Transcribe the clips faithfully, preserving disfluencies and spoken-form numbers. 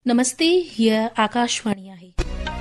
नमस्ते, हीअ आकाशवाणी आहे।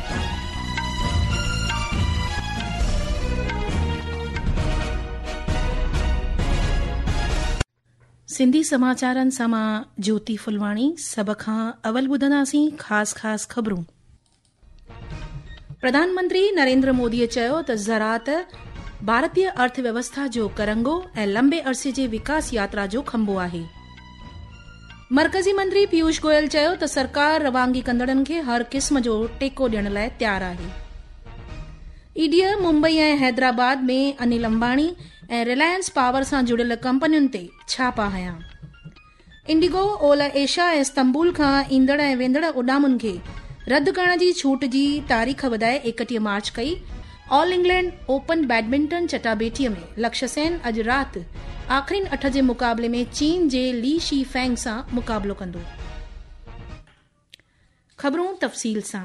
सिंधी समाचारनि सां मां ज्योति फुलवाणी। सभ खां अवल ॿुधंदासीं ख़ासि ख़ासि ख़बरूं। प्रधानमंत्री नरेंद्र मोदीअ चयो त ज़राअत भारतीय अर्थव्यवस्था जो करंगो ऐं लंबे अरसे जे विकास यात्रा जो खंबो आहे। मर्कज़ी मंत्री पीयूष गोयल चयो त सरकार रवानगी कंदड़नि खे हर क़िस्म जो टेको ॾियण लाइ तयार आहे। ईडीअ मुंबई ऐं हैदराबाद में अनिल अंबाणी ऐं रिलायंस पावर सां जुड़ियल कंपनियुनि ते छापा हयां। इंडिगो ओलह एशिया ऐं इस्तंबुल खां ईंदड़ ऐं वेंदड़ उॾामुनि खे रद्द करण जी छूट जी तारीख़ वधाए एकटीह मार्च कई। ऑल इंग्लैंड ओपन बैडमिंटन चटाभेटीअ में लक्ष्य सेन अॼु राति आख़िरी अठ जे मुक़ाबले में चीन जे ली शी फैंग सां मुक़ाबलो कंदो। ख़बरूं तफ़सील सां।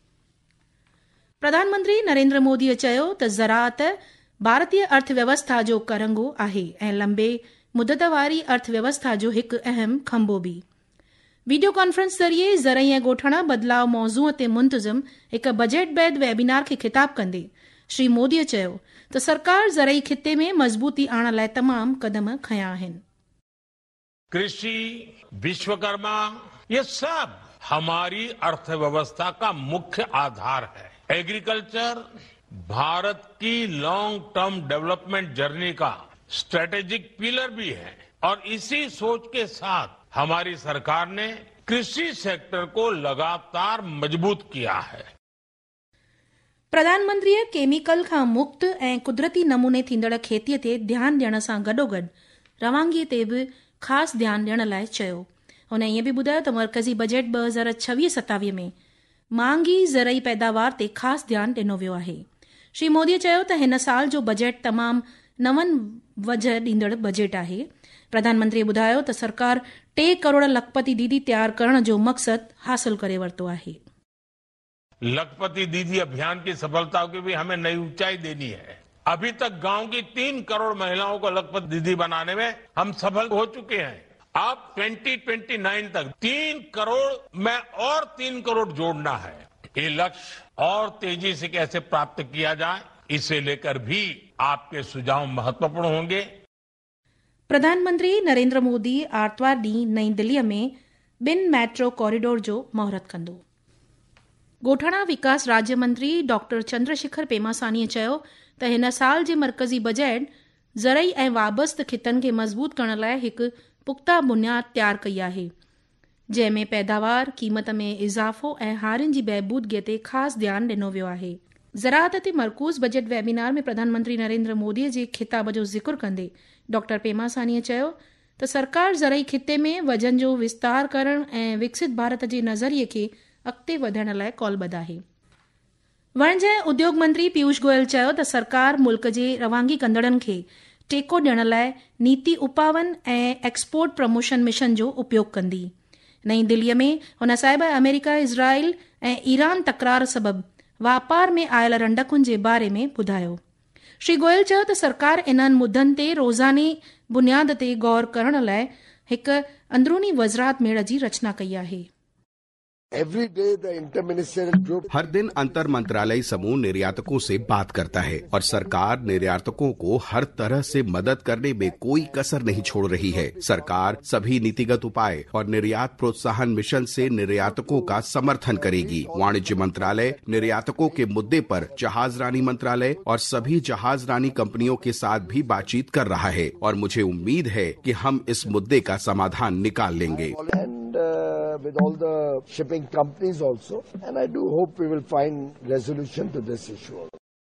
प्रधानमंत्री नरेंद्र मोदीअ चयो त ज़राअत भारतीय अर्थव्यवस्था जो करंगो आहे ऐं लंबे मुदत वारी अर्थव्यवस्था जो हिकु अहम खंबो बि। वीडियो कॉन्फ्रेंस ज़रिए ज़रई ऐं ॻोठणा बदिलाव मौज़ूअ ते मुंतज़िम हिकु बजट बैदि वेबिनार खे ख़िताब कंदे श्री मोदीअ चयो त सरकार ज़रई खिते में मज़बूती आणण लाइ तमामु क़दम खंया आहिनि। कृषि, विश्वकर्मा, ये सब हमारी अर्थव्यवस्था का मुख्य आधार है। एग्रीकल्चर भारत की लॉन्ग टर्म डेवलपमेंट जर्नी का स्ट्रेटेजिक पिलर भी है और इसी सोच के साथ हमारी सरकार ने कृषि सेक्टर को लगातार मजबूत किया है। प्रधानमंत्रीअ केमिकल खां मुक्त ऐं कुदरती नमूने थींदड़ खेतीअ ते ध्यानु ॾियण सां गॾोगॾु रवानगीअ ते बि ख़ासि ध्यानु ॾियण लाइ चयो। हुन ईअं बि ॿुधायो त मर्कज़ी बजट ॿ हज़ार छवीह सतावीह में महांगी ज़रई पैदावार ते ख़ासि ध्यानु ॾिनो वियो आहे। श्री मोदीअ चयो त हिन साल जो बजट तमामु नवनि वझ ॾींदड़ बजट आहे। प्रधानमंत्रीअ ॿुधायो त सरकार टे करोड़ लखपति दीदी तयारु करण जो मक़सदु हासिल करे वरितो आहे। लखपति दीदी अभियान की सफलता की भी हमें नई ऊंचाई देनी है। अभी तक गांव की तीन करोड़ महिलाओं को लखपति दीदी बनाने में हम सफल हो चुके हैं। अब दो हज़ार उनतीस तक तीन करोड़ में और तीन करोड़ जोड़ना है। ये लक्ष्य और तेजी से कैसे प्राप्त किया जाए, इसे लेकर भी आपके सुझाव महत्वपूर्ण होंगे। प्रधानमंत्री नरेंद्र मोदी आर्तवार ॾींहुं नई दिल्लीअ में ॿिनि मेट्रो कॉरिडोर जो महूरत कंदो। ॻोठाणा विकास राज्य मंत्री डॉक्टर चंद्रशेखर पेमासानीअ चयो त हिन साल जे मर्कज़ी बजट ज़रई ऐं वाबस्तु खितनि खे मज़बूत करण लाइ हिकु पुख़्ता बुनियाद तयारु कई आहे, जंहिं में पैदावार, क़ीमत में इज़ाफ़ो ऐं हारियुनि जी बहबूदगीअ ते ख़ासि ध्यानु ॾिनो वियो आहे। ज़राअत ते मरकूज़ बजट वेबिनार में प्रधानमंत्री नरेंद्र मोदीअ जे खिताब जो ज़िक्र कंदे डॉक्टर पेमासानीअ चयो त सरकार ज़रई खिते में वजन जो विस्तार करण ऐं विकसित भारत जे नज़रिए खे अॻिते वधण लाइ कौलबद्ध आहे। वाणिज्य ऐं उद्योग मंत्री पीयूष गोयल चयो त सरकार मुल्क जे रवानगी कंदड़नि खे टेको ॾियण लाइ नीति उपावन ऐं एक्सपोर्ट प्रमोशन मिशन जो उपयोग कंदी। नई दिल्लीअ में हुन साहिब अमेरिका, इज़राइल ऐं ईरान तकरार सबबि वापार में आयल रंडकुनि जे बारे में ॿुधायो। श्री गोयल चयो त सरकार इन्हनि मुद्दनि ते रोज़ाने बुनियाद ते गौर करण लाइ हिकु अंदरूनी वज़रात मेड़ जी रचना कई आहे। Every day the interministerial group हर दिन अंतर मंत्रालयी समूह निर्यातकों से बात करता है और सरकार निर्यातकों को हर तरह से मदद करने में कोई कसर नहीं छोड़ रही है। सरकार सभी नीतिगत उपाय और निर्यात प्रोत्साहन मिशन से निर्यातकों का समर्थन करेगी। वाणिज्य मंत्रालय निर्यातकों के मुद्दे पर जहाजरानी मंत्रालय और सभी जहाजरानी कंपनियों के साथ भी बातचीत कर रहा है और मुझे उम्मीद है कि हम इस मुद्दे का समाधान निकाल लेंगे। and uh, with all the shipping companies also, and I do hope we will find resolution to this issue.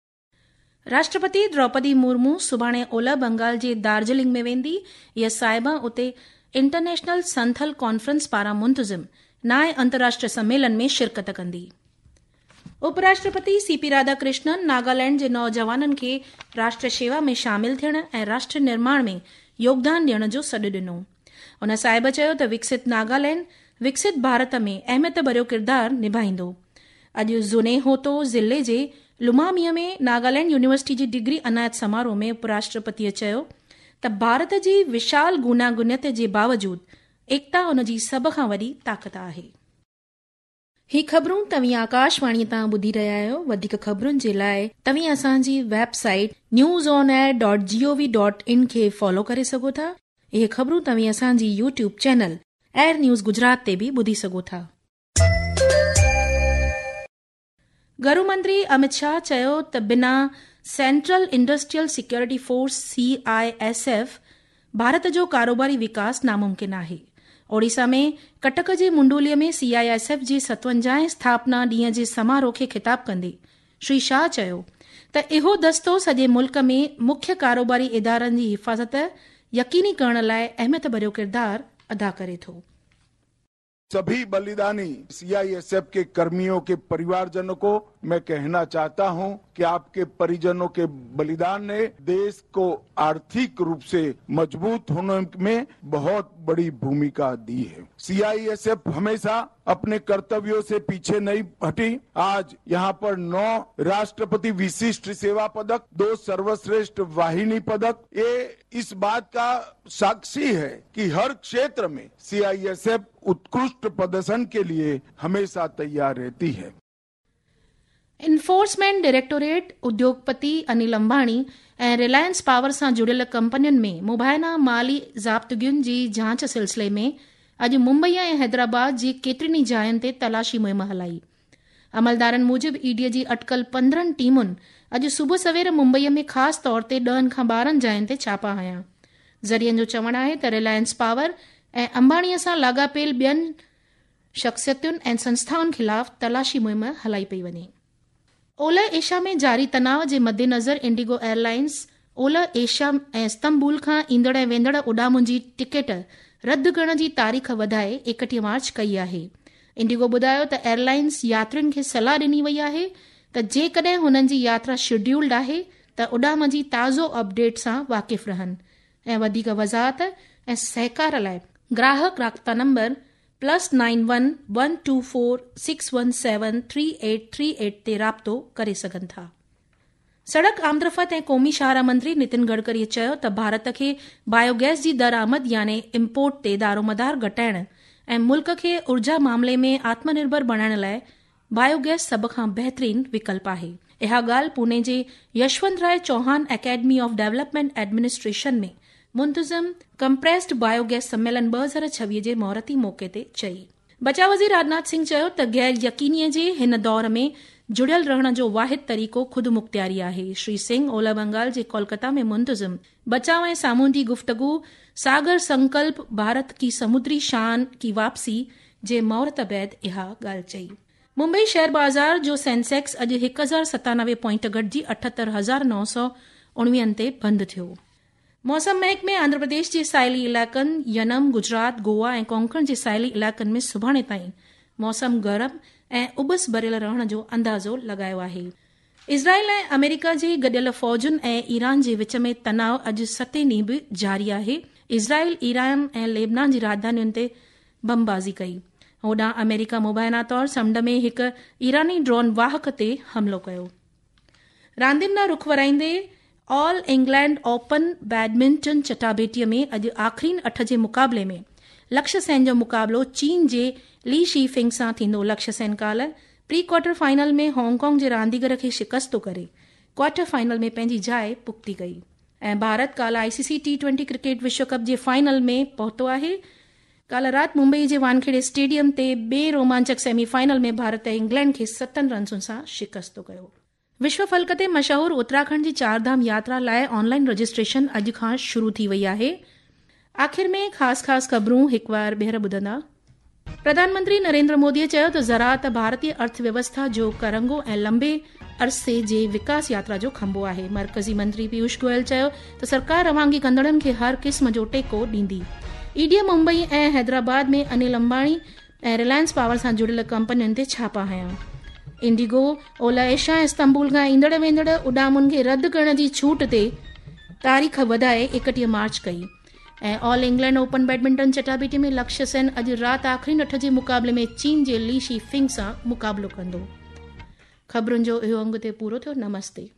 राष्ट्रपति द्रौपदी मुर्मू सुभाणे ओलह बंगाल जे दार्जिलिंग में वेंदी। इहा साहिबा उते इंटरनेशनल संथल कॉन्फ्रेंस पारां मुंतज़िम नाए अंतर्राष्ट्रीय सम्मेलन में शिरकत कंदी। उपराष्ट्रपति सीपी राधाकृष्णन नागालैंड जे नौजवाननि खे राष्ट्र शेवा में शामिल थियण ऐं राष्ट्र निर्माण में योगदान ॾियण जो सॾु ॾिनो। हुन साहिब चयो त विकसित नागालैंड विकसित भारत में अहमियत भरियो किरदारु निभाईंदो। अॼु ज़ुने होतो ज़िले जे लुमामीअ में नागालैंड यूनिवर्सिटी जी डिग्री अनायत समारोह में उपराष्ट्रपतिअ चयो त भारत जी विशाल गूनागूनियत जे बावजूदु एकता हुन जी सभ खां वॾी ताक़त आहे। ही ख़बरूं तव्हीं आकाशवाणी तां ॿुधी रहिया आहियो। वधीक ख़बरुनि जे लाइ तव्हीं असांजी website news on air dot gov dot in खे फॉलो करे सघो था। इहे ख़बरूं तव्हीं असांजी YouTube channel Air News Gujarat ते बि ॿुधी सघो था। गृह मंत्री अमित शाह चयो त बिना Central Industrial Security Force C I S F Bharat जो कारोबारी विकास नामुमकिन आहे। ओडिशा में कटक जे मुंडोलीअ में सी आई एस एफ जी सतवंजाहें स्थापना ॾींहं जे समारोह खे ख़िताब कंदे श्री शाह चयो त इहो दस्तो सॼे मुल्क में मुख्य कारोबारी इदारनि जी हिफ़ाज़त यकीनी करण लाइ अहमियत भरियो किरदार अदा करे थो। सभी बलिदानी सी आई एस एफ के कर्मियों के परिवारजनों को मैं कहना चाहता हूं कि आपके परिजनों के बलिदान ने देश को आर्थिक रूप से मजबूत होने में बहुत बड़ी भूमिका दी है। सी आई एस एफ हमेशा अपने कर्तव्यों से पीछे नहीं हटी। आज यहाँ पर नौ राष्ट्रपति विशिष्ट सेवा पदक, दो सर्वश्रेष्ठ वाहिनी पदक, ये इस बात का साक्षी है कि हर क्षेत्र में सी आई एस एफ उत्कृष्ट प्रदर्शन के लिए हमेशा तैयार रहती है। इन्फोर्समेंट डायरेक्टोरेट उद्योगपति अनिल अंबाणी ऐं रिलायंस पावर सां जुड़ियल कंपनियुनि में मुबाइना माली ज़ाब्तगियुनि जी जांच सिलसिले में अॼु मुंबई ऐं हैदराबाद जी केतिरनि ई जायुनि ते तलाशी मुहिम हलाई। अमलदारनि मूजिबि ईडीअ जी अटकल पंद्रहनि टीमुनि अॼु सुबुह सवेर मुंबईअ में ख़ासि तौर ते ॾहनि खां ॿारहनि जायुनि ते छापा हया। ज़रियनि जो चवणु आहे त रिलायंस पावर ऐं अंबाणीअ सां लाॻापियल ॿियनि शख़्सियतुनि ऐं संस्थाउनि ख़िलाफ़ तलाशी मुहिम हलाई पई वञे। ओलह एशिया में जारी तनाव जे मद्देनज़र इंडिगो एयरलाइंस ओलह एशिया ऐं इस्तंबुल खां ईंदड़ ऐं वेंदड़ उॾामुनि जी टिकट रद्द करण जी तारीख़ वधाए एकटीह मार्च कई आहे। इंडिगो ॿुधायो त एयरलाइंस यात्रियुनि खे सलाह ॾिनी वई आहे त जेकॾहिं हुननि जी यात्रा शेड्यूल्ड आहे त उॾाम जी ताज़ो अपडेट सां वाक़िफ़ रहनि ऐं वधीक वज़ाहत ऐं सहकार लाइ ग्राहक राब्ता number plus nine one one two four six one seven three eight three eight ते राब्तो करे सघनि था। सड़क आमदरफ़त ऐं क़ौमी शाहरा मंत्री नितिन गडकरीअ चयो त भारत खे बायोगैस जी दरआमद यानी इम्पोर्ट ते दारोमदार घटाइण ऐं मुल्क खे ऊर्जा मामले में आत्मनिर्भर बणाइण लाइ बायोगैस सभ खां बहितरीन विकल्प आहे। इहा ॻाल्हि पुणे जे Yashwant Rai Chauhan Academy of Development Administration में मुंतज़म कंप्रेस्ड बायोगैस सम्मेलन ॿ हज़ार छवीह जे महूरती मौक़े ते चई। बचाव वज़ीर राजनाथ सिंह चयो त गैर यकीनीअ जे हिन दौर में जुड़ियल रहण जो वाहिद तरीक़ो खुद मुख्तियारी आहे। श्री सिंह ओलह बंगाल जे कोलकाता में मुंतज़म बचाव ऐं सामूंडी गुफ्तगू सागर संकल्प भारत की समुद्री शान की वापसी जे महूरत बैदि इहा ॻाल्हि चई। मुंबई शेयर बाज़ार जो सेंसेक्स अॼु हिकु हज़ार सतानवे पॉइंट घटिजी अठहतरि हज़ार नौ सौ उणिवीहनि ते बंदि थियो। मौसम महकमे आंध्र प्रदेश जे साहिली इलाइक़नि यनम गुजरात गोवा ऐं कोंकण जे साहिली इलाइक़नि में सुभाणे ताईं मौसम गरम ऐं उबस भरियल रहण जो अंदाज़ो लॻायो आहे। इज़राइल ऐं अमेरिका जे गॾियल फ़ौजुनि ऐं ईरान जे विच में तनाव अॼु सतें ॾींहुं बि जारी आहे। इज़राइल ईरान ऐं लेबनान जी राजधानियुनि ते बमबाज़ी कई। होॾां अमेरिका मुबैना तौर समुंड में हिकु ईरानी ड्रोन वाहक ते हमिलो कयो। रांदियुनि ॾांहुं रुख वराईंदे ऑल इंग्लैंड ओपन बैडमिंटन चटाभेटीअ में अॼु आख़िरी अठ जे मुक़ाबले में लक्ष्य सेन जो मुक़ाबलो चीन जे ली शीफिंग सां थींदो। लक्ष्य सेन काल्ह प्री क्वार्टर फाइनल में हांगकांग जे रांदीगर खे शिकस्त थो करे क्वार्टर फाइनल में पंहिंजी जाइ पुख़्ती कई ऐं भारत काल्ह आईसीसी टी ट्वेंटी क्रिकेट विश्व कप जे फाइनल में पहुतो आहे। काल्ह राति मुंबई जे वानखेड़े स्टेडियम ते ॿिए रोमांचक सेमीफाइनल में भारत इंग्लैंड खे सतनि रन्सुनि सां शिकस्त कयो। विश्व फल्क ते मशहूर उत्तराखंड जी चारधाम यात्रा लाइ ऑनलाइन रजिस्ट्रेशन अॼु खां शुरू थी वई आहे। आख़िर में ख़ासि ख़ासि ख़बरूं हिकु बार ॿीहर ॿुधंदा। प्रधानमंत्री नरेंद्र मोदीअ चयो त ज़राअत भारतीय अर्थव्यवस्था जो करंगो ऐं लंबे अरसे जे विकास यात्रा जो खंबो आहे। मर्कज़ी मंत्री पीयूष गोयल चयो त सरकार रवानगी कंदड़नि खे हर क़िस्म जो टेको ॾींदी। ईडीअ मुंबई ऐं हैदराबाद में अनिल अंबाणी ऐं रिलायंस पावर सां जुड़ियल कंपनियुनि ते छापा हया। इंडिगो ओलह एशिया ऐं इस्तंबुल खां ईंदड़ वेंदड़ उॾामुनि खे रद्द करण जी छूट ते तारीख़ वधाए एकटीह मार्च कई ऐं ऑल इंग्लैंड ओपन बैडमिंटन चटाभेटी में लक्ष्य सेन अॼु राति आख़िरी अठ जे मुक़ाबले में चीन जे ली शी फिंग सां मुक़ाबलो कंदो। ख़बरुनि जो इहो अंग ते पूरो थियो। नमस्ते।